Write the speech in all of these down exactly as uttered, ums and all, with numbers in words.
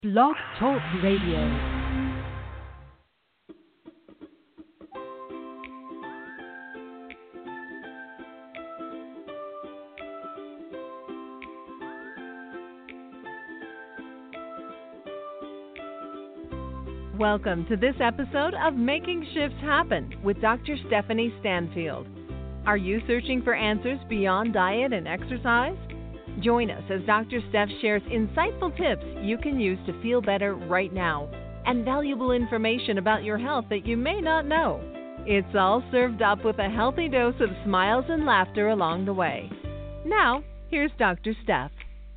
Blog Talk Radio. Welcome to this episode of Making Shifts Happen with Doctor Stephanie Stanfield. Are you searching for answers beyond diet and exercise? Join us as Doctor Steph shares insightful tips you can use to feel better right now and valuable information about your health that you may not know. It's all served up with a healthy dose of smiles and laughter along the way. Now, here's Doctor Steph.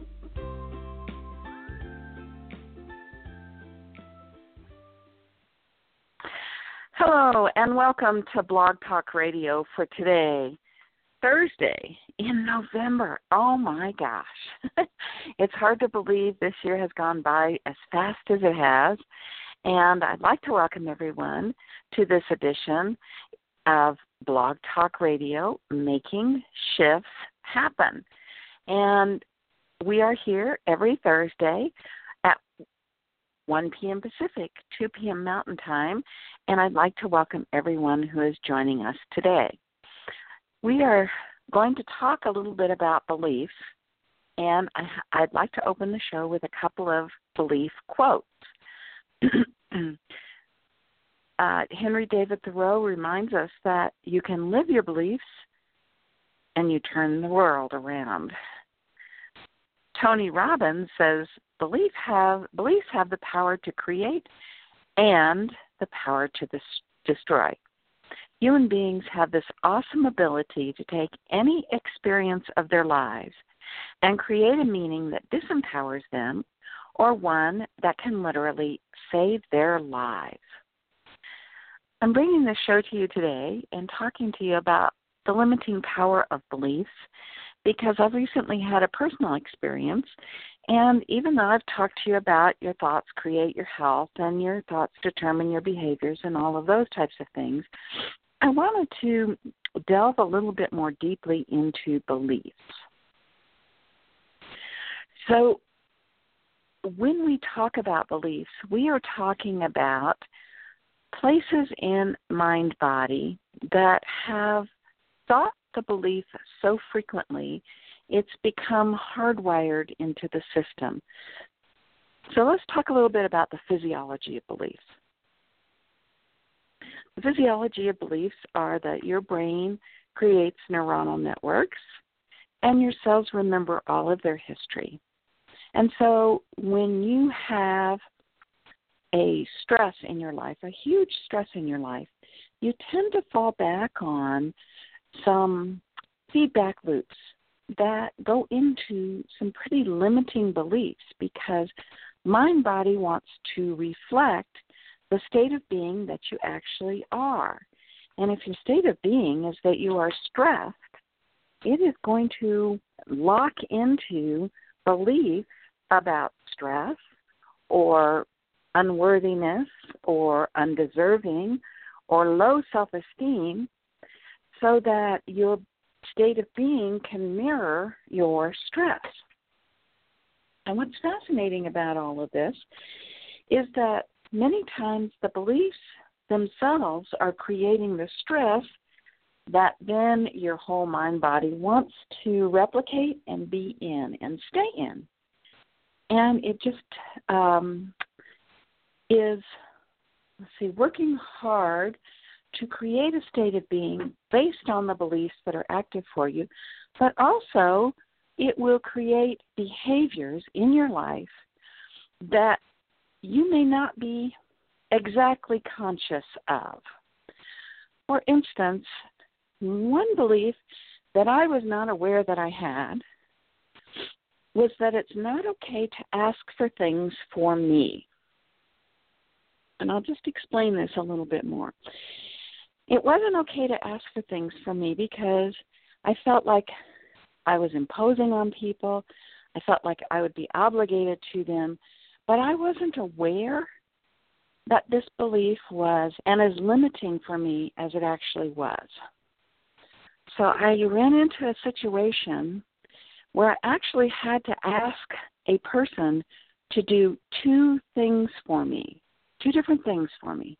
Hello, and welcome to Blog Talk Radio for today, Thursday in November. Oh, my gosh. It's hard to believe this year has gone by as fast as it has, and I'd like to welcome everyone to this edition of Blog Talk Radio, Making Shifts Happen. And we are here every Thursday at one p.m. Pacific, two p.m. Mountain Time, and I'd like to welcome everyone who is joining us today. We are going to talk a little bit about beliefs, and I, I'd like to open the show with a couple of belief quotes. uh, Henry David Thoreau reminds us that you can live your beliefs and you turn the world around. Tony Robbins says, Belief have, beliefs have the power to create and the power to dis- destroy. Human beings have this awesome ability to take any experience of their lives and create a meaning that disempowers them or one that can literally save their lives. I'm bringing this show to you today and talking to you about the limiting power of beliefs because I've recently had a personal experience. And even though I've talked to you about your thoughts create your health and your thoughts determine your behaviors and all of those types of things, I wanted to delve a little bit more deeply into beliefs. So when we talk about beliefs, we are talking about places in mind-body that have thought the belief so frequently it's become hardwired into the system. So let's talk a little bit about the physiology of beliefs. The physiology of beliefs are that your brain creates neuronal networks and your cells remember all of their history. And so when you have a stress in your life, a huge stress in your life, you tend to fall back on some feedback loops that go into some pretty limiting beliefs because mind-body wants to reflect the state of being that you actually are. And if your state of being is that you are stressed, it is going to lock into belief about stress or unworthiness or undeserving or low self-esteem so that your state of being can mirror your stress. And what's fascinating about all of this is that many times the beliefs themselves are creating the stress that then your whole mind body wants to replicate and be in and stay in. And it just um, is, let's see, working hard to create a state of being based on the beliefs that are active for you, but also it will create behaviors in your life that you may not be exactly conscious of. For instance, one belief that I was not aware that I had was that it's not okay to ask for things for me. And I'll just explain this a little bit more. It wasn't okay to ask for things from me because I felt like I was imposing on people. I felt like I would be obligated to them, but I wasn't aware that this belief was and as limiting for me as it actually was. So I ran into a situation where I actually had to ask a person to do two things for me, two different things for me.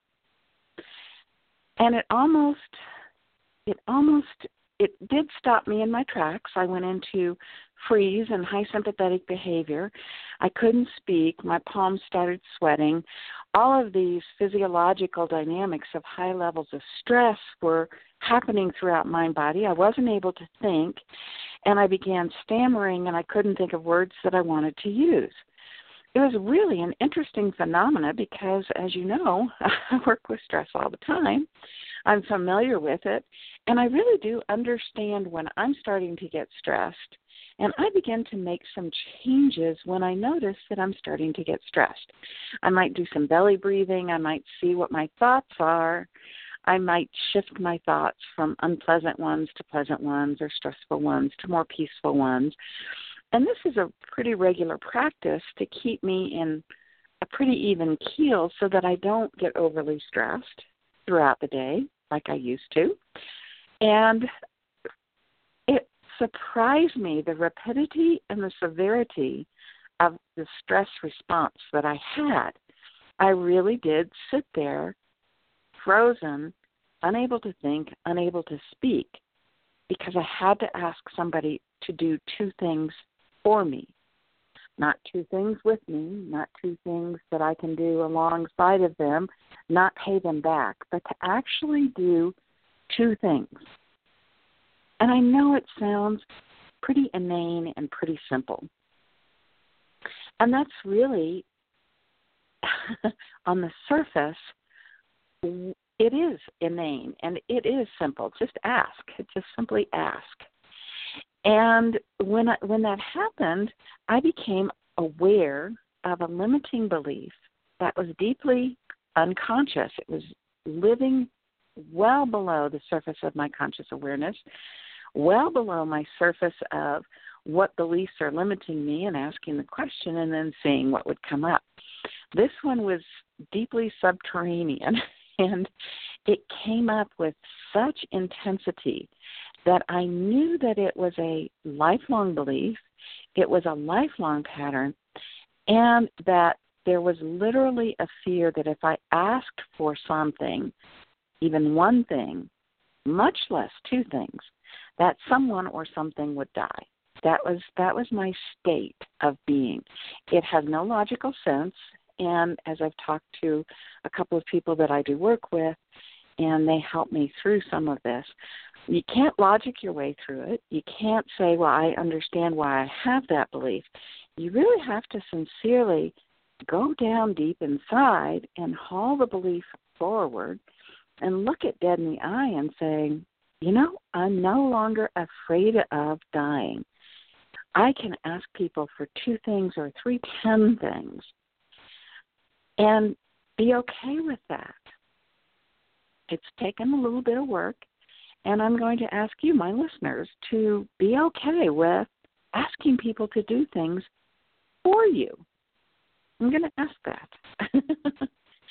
And it almost, it almost, it did stop me in my tracks. I went into freeze and high sympathetic behavior. I couldn't speak. My palms started sweating. All of these physiological dynamics of high levels of stress were happening throughout my body. I wasn't able to think, and I began stammering, and I couldn't think of words that I wanted to use. It was really an interesting phenomena because, as you know, I work with stress all the time. I'm familiar with it, and I really do understand when I'm starting to get stressed. And I begin to make some changes when I notice that I'm starting to get stressed. I might do some belly breathing. I might see what my thoughts are. I might shift my thoughts from unpleasant ones to pleasant ones, or stressful ones to more peaceful ones. And this is a pretty regular practice to keep me in a pretty even keel so that I don't get overly stressed throughout the day like I used to. And it surprised me, the rapidity and the severity of the stress response that I had. I really did sit there frozen, unable to think, unable to speak, because I had to ask somebody to do two things for me. Not two things with me, not two things that I can do alongside of them, not pay them back, but to actually do two things. And I know it sounds pretty inane and pretty simple. And that's really, on the surface, it is inane and it is simple. Just ask. Just simply ask. And when I, when that happened, I became aware of a limiting belief that was deeply unconscious. It was living well below the surface of my conscious awareness, well below my surface of what beliefs are limiting me, and asking the question and then seeing what would come up. This one was deeply subterranean, and it came up with such intensity that I knew that it was a lifelong belief, it was a lifelong pattern, and that there was literally a fear that if I asked for something, even one thing, much less two things, that someone or something would die. That was that was my state of being. It has no logical sense, and as I've talked to a couple of people that I do work with, and they help me through some of this, you can't logic your way through it. You can't say, well, I understand why I have that belief. You really have to sincerely go down deep inside and haul the belief forward and look it dead in the eye and say, you know, I'm no longer afraid of dying. I can ask people for two things or three, ten things, and be okay with that. It's taken a little bit of work, and I'm going to ask you, my listeners, to be okay with asking people to do things for you. I'm going to ask that.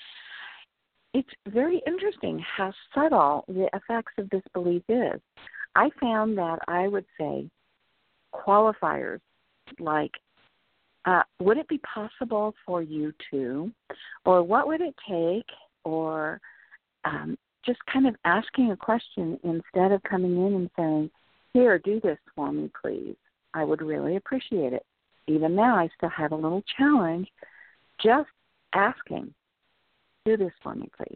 It's very interesting how subtle the effects of this belief is. I found that I would say qualifiers like, uh, would it be possible for you to, or what would it take, or um, just kind of asking a question instead of coming in and saying, here, do this for me, please. I would really appreciate it. Even now, I still have a little challenge just asking, do this for me, please.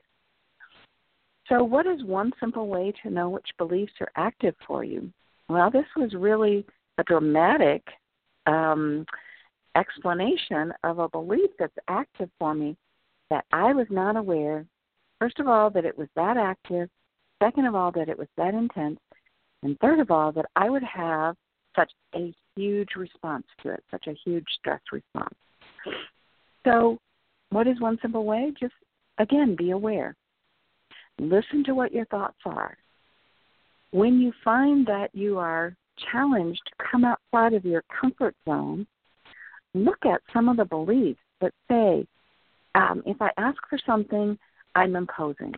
So what is one simple way to know which beliefs are active for you? Well, this was really a dramatic um, explanation of a belief that's active for me that I was not aware, first of all, that it was that active, second of all, that it was that intense, and third of all, that I would have such a huge response to it, such a huge stress response. So what is one simple way? Just, again, be aware. Listen to what your thoughts are. When you find that you are challenged to come outside of your comfort zone, look at some of the beliefs that say, um, if I ask for something, I'm imposing.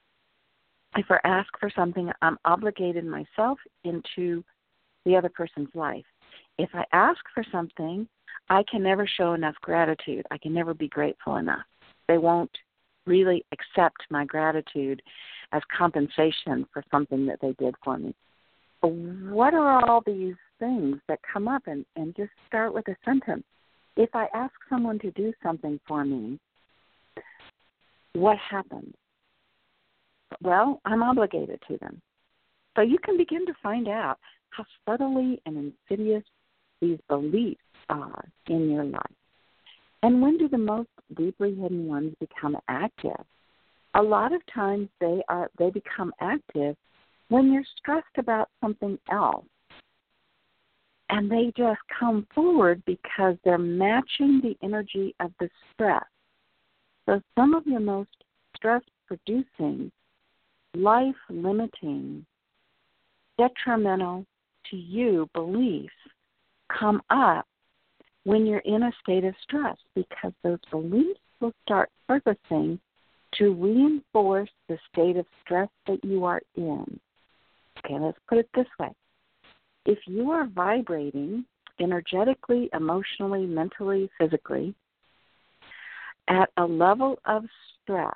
If I ask for something, I'm obligated myself into the other person's life. if I ask for something, I can never show enough gratitude. I can never be grateful enough. They won't really accept my gratitude as compensation for something that they did for me. But what are all these things that come up? And, and just start with a sentence. If I ask someone to do something for me, what happens? Well, I'm obligated to them. So you can begin to find out how subtly and insidious these beliefs are in your life. And when do the most deeply hidden ones become active? A lot of times they are they become active when you're stressed about something else. And they just come forward because they're matching the energy of the stress. So some of your most stress-producing, life-limiting, detrimental to you beliefs come up when you're in a state of stress, because those beliefs will start surfacing to reinforce the state of stress that you are in. Okay, let's put it this way. If you are vibrating energetically, emotionally, mentally, physically at a level of stress,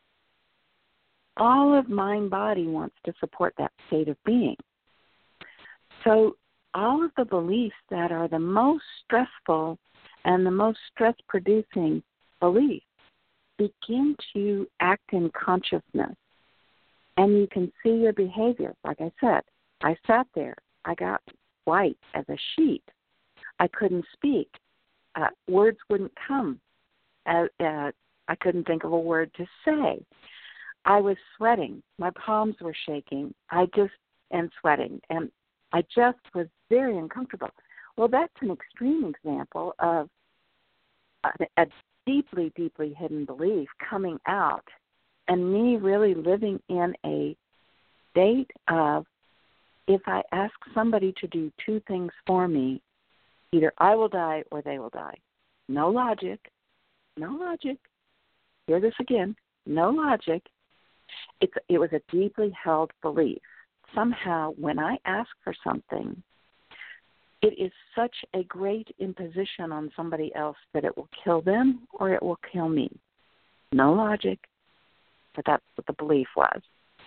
all of mind body wants to support that state of being. So all of the beliefs that are the most stressful and the most stress-producing beliefs begin to act in consciousness. And you can see your behavior. Like I said, I sat there. I got white as a sheet. I couldn't speak. Uh, words wouldn't come. Uh, uh, I couldn't think of a word to say. I was sweating. My palms were shaking. I just, and sweating. And I just was very uncomfortable. Well, that's an extreme example of a, a deeply, deeply hidden belief coming out and me really living in a state of, if I ask somebody to do two things for me, either I will die or they will die. No logic. No logic. Hear this again. No logic. It's, it was a deeply held belief. Somehow, when I ask for something, it is such a great imposition on somebody else that it will kill them or it will kill me. No logic, but that's what the belief was.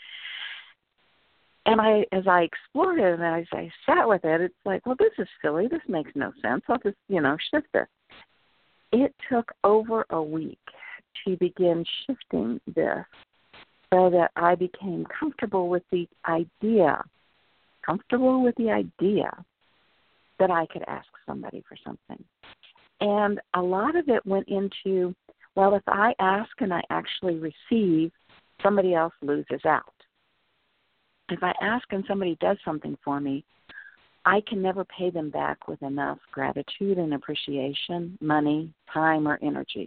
And I, as I explored it and as I sat with it, it's like, well, this is silly. This makes no sense. I'll just, you know, shift this. It took over a week to begin shifting this so that I became comfortable with the idea, comfortable with the idea that I could ask somebody for something. And a lot of it went into, well, if I ask and I actually receive, somebody else loses out. If I ask and somebody does something for me, I can never pay them back with enough gratitude and appreciation, money, time, or energy.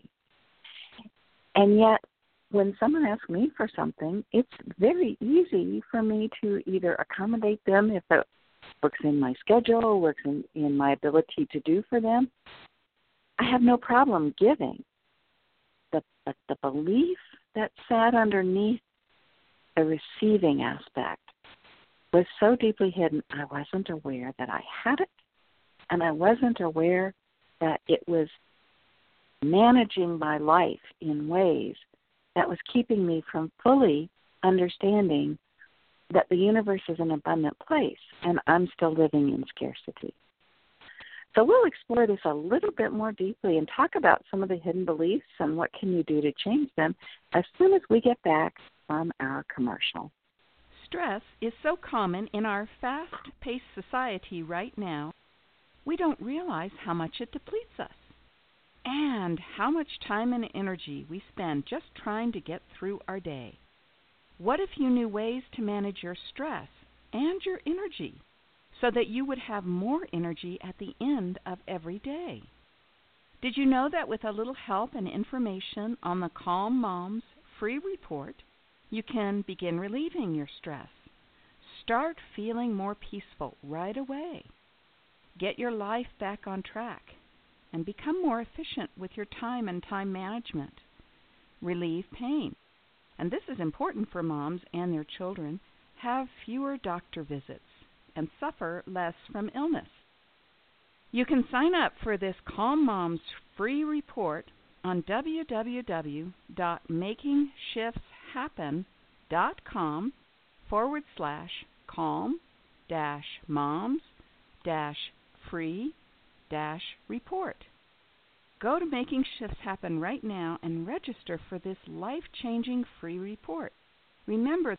And yet, when someone asks me for something, it's very easy for me to either accommodate them if it works in my schedule, works in, in my ability to do for them. I have no problem giving. The, but the belief that sat underneath the receiving aspect was so deeply hidden, I wasn't aware that I had it, and I wasn't aware that it was managing my life in ways that was keeping me from fully understanding that the universe is an abundant place, and I'm still living in scarcity. So we'll explore this a little bit more deeply and talk about some of the hidden beliefs and what can you do to change them as soon as we get back from our commercial. Stress is so common in our fast-paced society right now, we don't realize how much it depletes us and how much time and energy we spend just trying to get through our day. What if you knew ways to manage your stress and your energy so that you would have more energy at the end of every day? Did you know that with a little help and information on the Calm Moms free report, you can begin relieving your stress? Start feeling more peaceful right away. Get your life back on track and become more efficient with your time and time management. Relieve pain. And this is important for moms and their children. Have fewer doctor visits and suffer less from illness. You can sign up for this Calm Moms free report on www.makingshiftshappen.com forward slash calm dash moms dash free dash report. Go to Making Shifts Happen right now and register for this life-changing free report. Remember.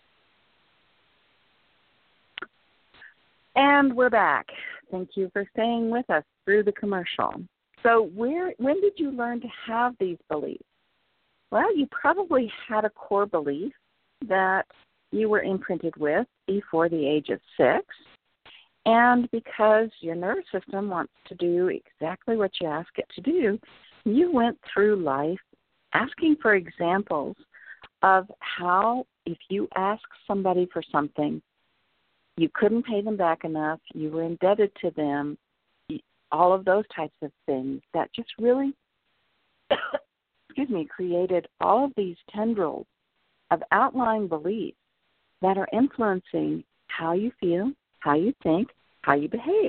And we're back. Thank you for staying with us through the commercial. So where, when did you learn to have these beliefs? Well, you probably had a core belief that you were imprinted with before the age of six. And because your nervous system wants to do exactly what you ask it to do, you went through life asking for examples of how, if you ask somebody for something, you couldn't pay them back enough, you were indebted to them, all of those types of things that just really, excuse me, created all of these tendrils of outlying beliefs that are influencing how you feel, how you think, how you behave.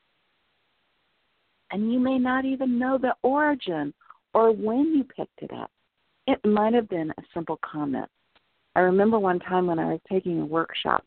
And you may not even know the origin or when you picked it up. It might have been a simple comment. I remember one time when I was taking a workshop,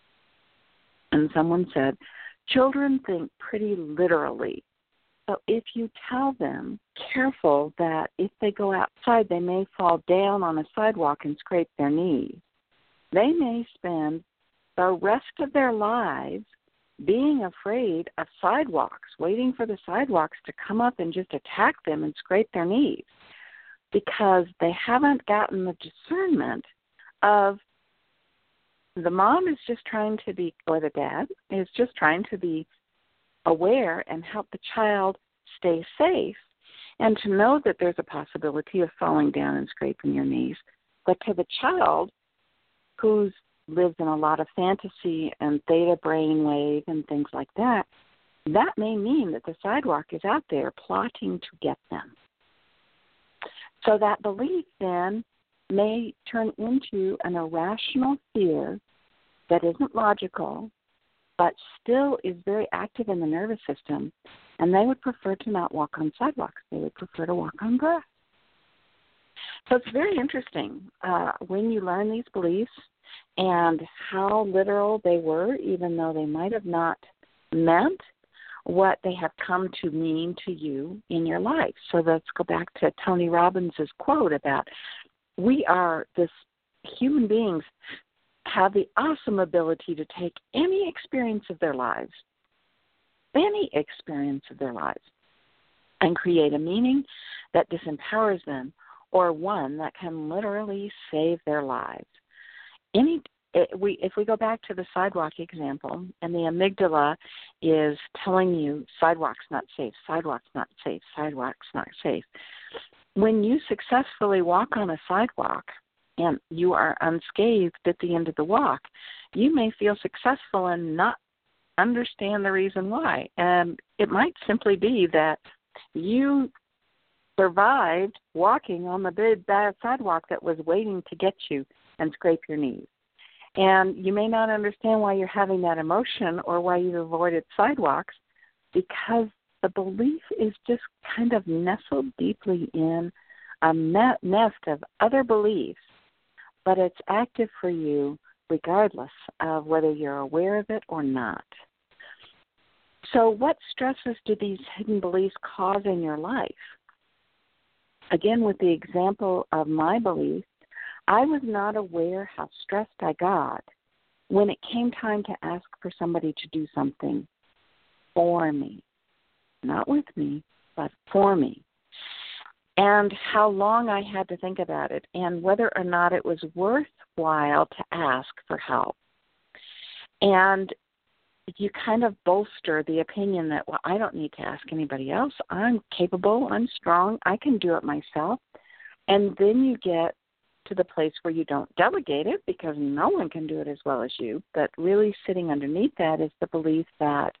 and someone said, children think pretty literally. So if you tell them, careful that if they go outside, they may fall down on a sidewalk and scrape their knees, they may spend the rest of their lives being afraid of sidewalks, waiting for the sidewalks to come up and just attack them and scrape their knees, because they haven't gotten the discernment of the mom is just trying to be, or the dad is just trying to be aware and help the child stay safe, and to know that there's a possibility of falling down and scraping your knees. But to the child who lives in a lot of fantasy and theta brainwave and things like that, that may mean that the sidewalk is out there plotting to get them. So that belief then may turn into an irrational fear that isn't logical, but still is very active in the nervous system, and they would prefer to not walk on sidewalks. They would prefer to walk on grass. So it's very interesting uh, when you learn these beliefs and how literal they were, even though they might have not meant what they have come to mean to you in your life. So let's go back to Tony Robbins' quote about we are, this human beings have the awesome ability to take any experience of their lives, any experience of their lives, and create a meaning that disempowers them, or one that can literally save their lives. Any, it, we, if we go back to the sidewalk example, and the amygdala is telling you sidewalk's not safe, sidewalk's not safe, sidewalk's not safe. When you successfully walk on a sidewalk and you are unscathed at the end of the walk, you may feel successful and not understand the reason why. And it might simply be that you survived walking on the big bad sidewalk that was waiting to get you and scrape your knees. And you may not understand why you're having that emotion or why you've avoided sidewalks, because the belief is just kind of nestled deeply in a nest of other beliefs, but it's active for you regardless of whether you're aware of it or not. So what stresses do these hidden beliefs cause in your life? Again, with the example of my belief, I was not aware how stressed I got when it came time to ask for somebody to do something for me. Not with me, but for me. And how long I had to think about it, and whether or not it was worthwhile to ask for help. And you kind of bolster the opinion that, well, I don't need to ask anybody else. I'm capable, I'm strong, I can do it myself. And then you get to the place where you don't delegate it because no one can do it as well as you. But really sitting underneath that is the belief that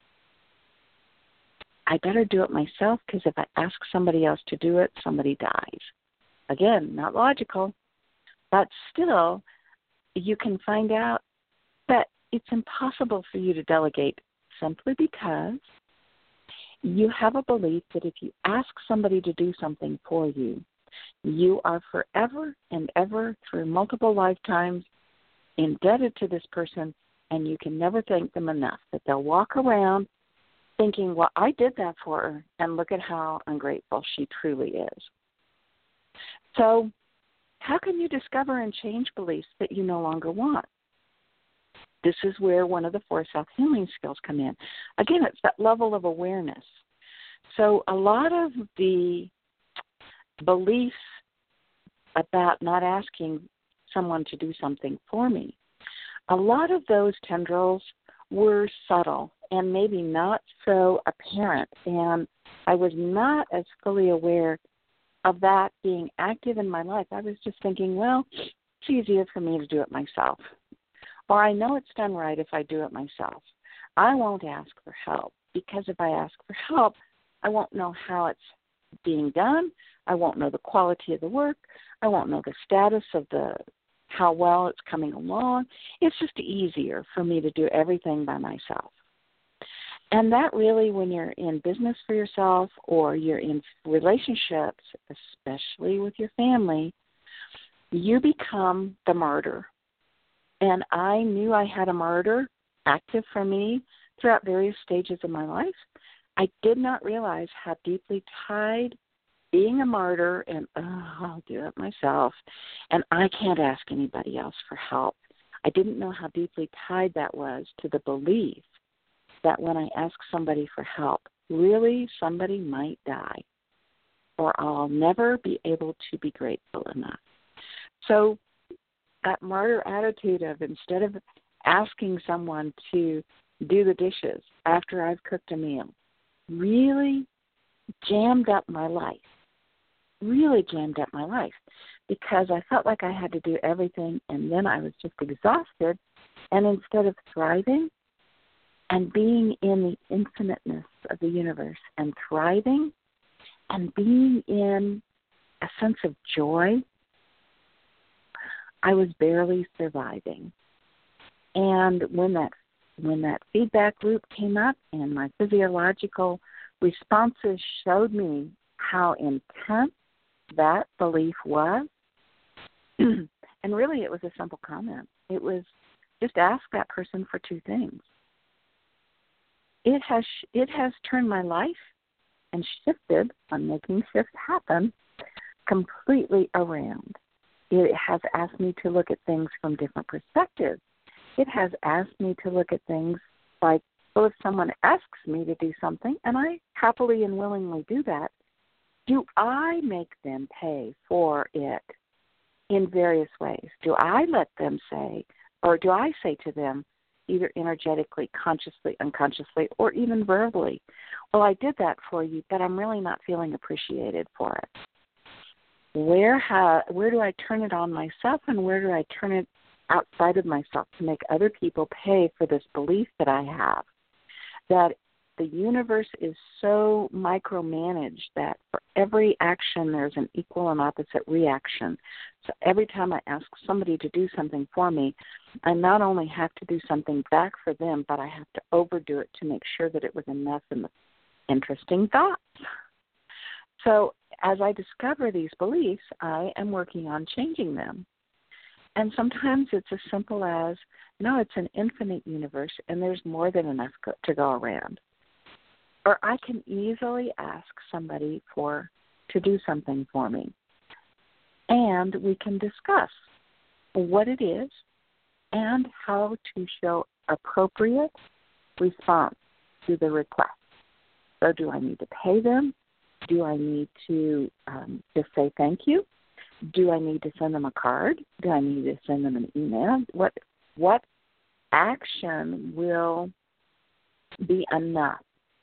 I better do it myself, because if I ask somebody else to do it, somebody dies. Again, not logical, but still you can find out that it's impossible for you to delegate simply because you have a belief that if you ask somebody to do something for you, you are forever and ever through multiple lifetimes indebted to this person, and you can never thank them enough, that they'll walk around thinking, well, I did that for her, and look at how ungrateful she truly is. So how can you discover and change beliefs that you no longer want? This is where one of the four self-healing skills come in. Again, it's that level of awareness. So a lot of the beliefs about not asking someone to do something for me, a lot of those tendrils were subtle and maybe not so apparent, and I was not as fully aware of that being active in my life. I was just thinking, well, it's easier for me to do it myself. Or I know it's done right if I do it myself. I won't ask for help, because if I ask for help, I won't know how it's being done. I won't know the quality of the work. I won't know the status of the how well it's coming along. It's just easier for me to do everything by myself. And that really, when you're in business for yourself or you're in relationships, especially with your family, you become the martyr. And I knew I had a martyr active for me throughout various stages of my life. I did not realize how deeply tied being a martyr and, oh, I'll do it myself, and I can't ask anybody else for help. I didn't know how deeply tied that was to the belief that when I ask somebody for help, really somebody might die, or I'll never be able to be grateful enough. So that martyr attitude of, instead of asking someone to do the dishes after I've cooked a meal, really jammed up my life, really jammed up my life, because I felt like I had to do everything, and then I was just exhausted. And instead of thriving and being in the infiniteness of the universe and thriving and being in a sense of joy, I was barely surviving. And when that when that feedback loop came up and my physiological responses showed me how intense that belief was, and really it was a simple comment. It was just ask that person for two things. It has it has turned my life and shifted on making shifts happen completely around. It has asked me to look at things from different perspectives. It has asked me to look at things like, well, if someone asks me to do something, and I happily and willingly do that, do I make them pay for it in various ways? Do I let them say, or do I say to them, either energetically, consciously, unconsciously, or even verbally, well, I did that for you, but I'm really not feeling appreciated for it. Where ha- where do I turn it on myself, and where do I turn it outside of myself to make other people pay for this belief that I have, that the universe is so micromanaged that for every action there's an equal and opposite reaction. So every time I ask somebody to do something for me, I not only have to do something back for them, but I have to overdo it to make sure that it was enough in the interesting thoughts. So as I discover these beliefs, I am working on changing them. And sometimes it's as simple as, no, it's an infinite universe, and there's more than enough go- to go around. Or I can easily ask somebody for to do something for me. And we can discuss what it is and how to show appropriate response to the request. So do I need to pay them? Do I need to um, just say thank you? Do I need to send them a card? Do I need to send them an email? What what action will be enough?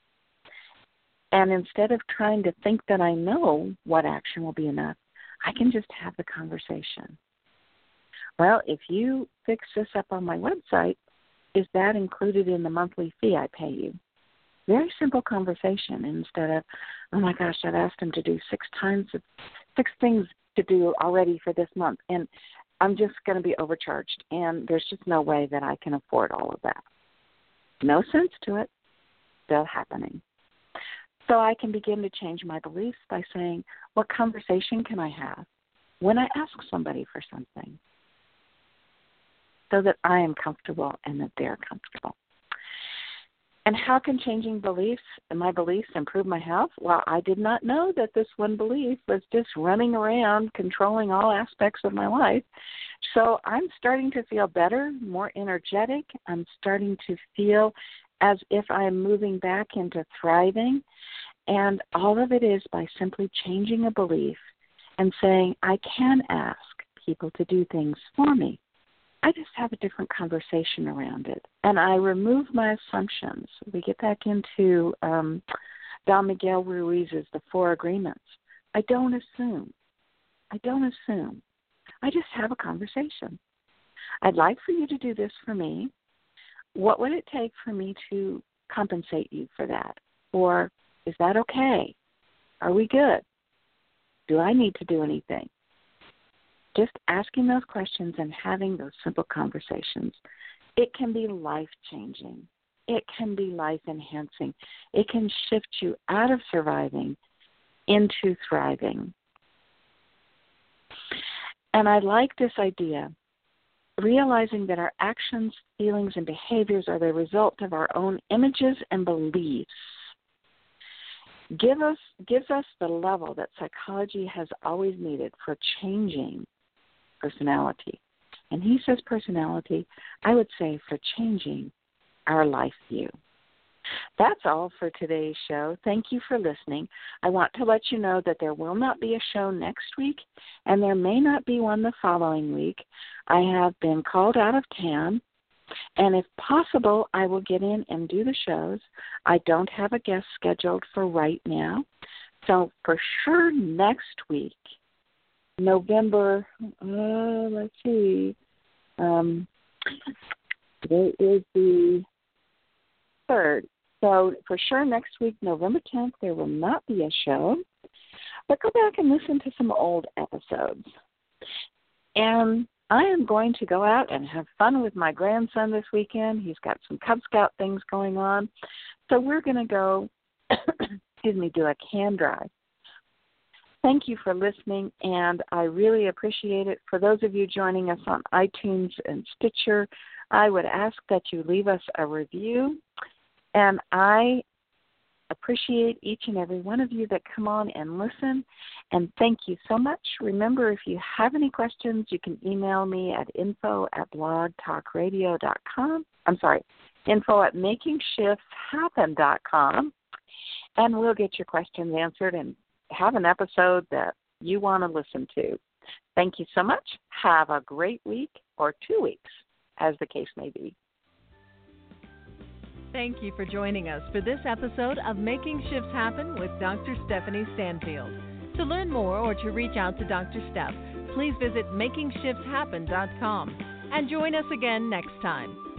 And instead of trying to think that I know what action will be enough, I can just have the conversation. Well, if you fix this up on my website, is that included in the monthly fee I pay you? Very simple conversation instead of, oh my gosh, I've asked him to do six times, six things to do already for this month, and I'm just going to be overcharged, and there's just no way that I can afford all of that. No sense to it. Still happening. So I can begin to change my beliefs by saying, what conversation can I have when I ask somebody for something so that I am comfortable and that they're comfortable? And how can changing beliefs and my beliefs improve my health? Well, I did not know that this one belief was just running around controlling all aspects of my life. So I'm starting to feel better, more energetic. I'm starting to feel as if I'm moving back into thriving. And all of it is by simply changing a belief and saying, I can ask people to do things for me. I just have a different conversation around it. And I remove my assumptions. We get back into um, Don Miguel Ruiz's The Four Agreements. I don't assume. I don't assume. I just have a conversation. I'd like for you to do this for me. What would it take for me to compensate you for that? Or is that okay? Are we good? Do I need to do anything? Just asking those questions and having those simple conversations, it can be life-changing. It can be life-enhancing. It can shift you out of surviving into thriving. And I like this idea, realizing that our actions, feelings, and behaviors are the result of our own images and beliefs. Give us, gives us the level that psychology has always needed for changing personality. And he says personality, I would say for changing our life view. That's all for today's show. Thank you for listening. I want to let you know that there will not be a show next week, and there may not be one the following week. I have been called out of town, and if possible, I will get in and do the shows. I don't have a guest scheduled for right now. So for sure next week, November, uh, let's see, um, today is the third. So for sure next week, November tenth, there will not be a show. But go back and listen to some old episodes. And I am going to go out and have fun with my grandson this weekend. He's got some Cub Scout things going on. So we're going to go, excuse me, do a can drive. Thank you for listening, and I really appreciate it. For those of you joining us on iTunes and Stitcher, I would ask that you leave us a review, and I appreciate each and every one of you that come on and listen, and thank you so much. Remember, if you have any questions, you can email me at info at blog talk radio dot com. I'm sorry, info at making shifts happen dot com, and we'll get your questions answered and have an episode that you want to listen to. Thank you so much. Have a great week, or two weeks, as the case may be. Thank you for joining us for this episode of Making Shifts Happen with Doctor Stephanie Stanfield. To learn more or to reach out to Doctor Steph, please visit making shifts happen dot com and join us again next time.